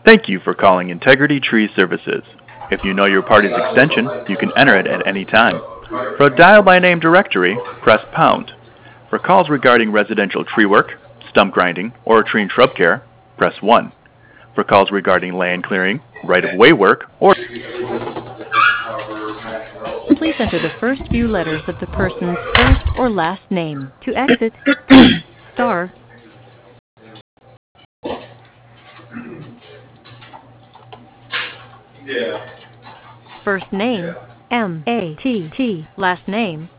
Thank you for calling Integrity Tree Services. If you know your party's extension, you can enter it at any time. For a dial-by-name directory, press pound. For calls regarding residential tree work, stump grinding, or tree and shrub care, press 1. For calls regarding land clearing, right-of-way work, or... Please enter the first few letters of the person's first or last name. To exit, key star. First name, M-A-T-T. Last name,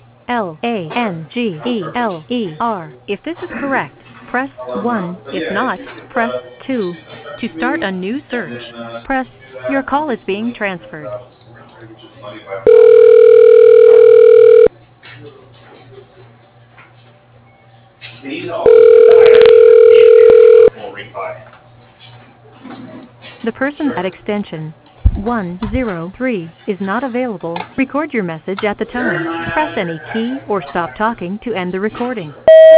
L-A-N-G-E-L-E-R. If this is correct, press 1. If not, press 2. To start a new search, press your call is being transferred. The person at extension 103 is not available. Record your message at the tone. Press any key or stop talking to end the recording.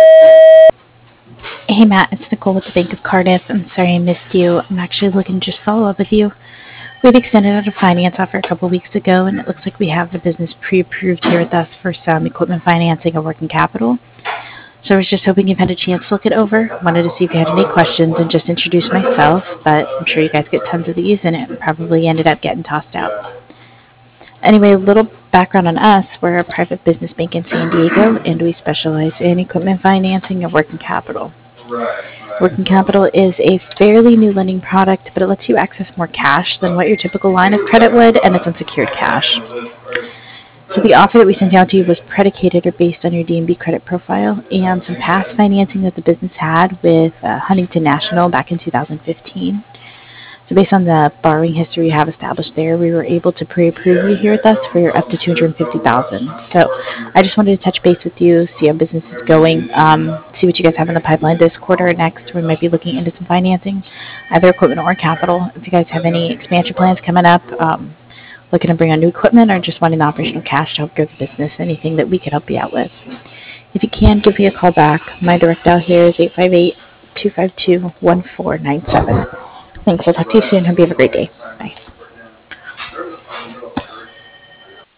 Hey Matt, it's Nicole with the Bank of Cardiff. I'm sorry I missed you. I'm actually looking to just follow up with you. We've extended out a finance offer a couple weeks ago, and it looks like we have the business pre-approved here with us for some equipment financing or working capital. So I was just hoping you've had a chance to look it over. Wanted to see if you had any questions and just introduce myself, but I'm sure you guys get tons of these, and it probably ended up getting tossed out. Anyway, a little background on us. We're a private business bank in San Diego, and we specialize in equipment financing and working capital. Working capital is a fairly new lending product, but it lets you access more cash than what your typical line of credit would, and it's unsecured cash. So the offer that we sent out to you was predicated or based on your D&B credit profile and some past financing that the business had with Huntington National back in 2015. So based on the borrowing history you have established there, we were able to pre-approve you here with us for up to $250,000. So I just wanted to touch base with you, see how business is going, see what you guys have in the pipeline this quarter or next. We might be looking into some financing, either equipment or capital. If you guys have any expansion plans coming up, looking to bring on new equipment, or just wanting the operational cash to help grow the business, anything that we could help you out with. If you can, give me a call back. My direct dial here is 858-252-1497. Thanks. I'll talk to you soon. Hope you have a great day. Bye.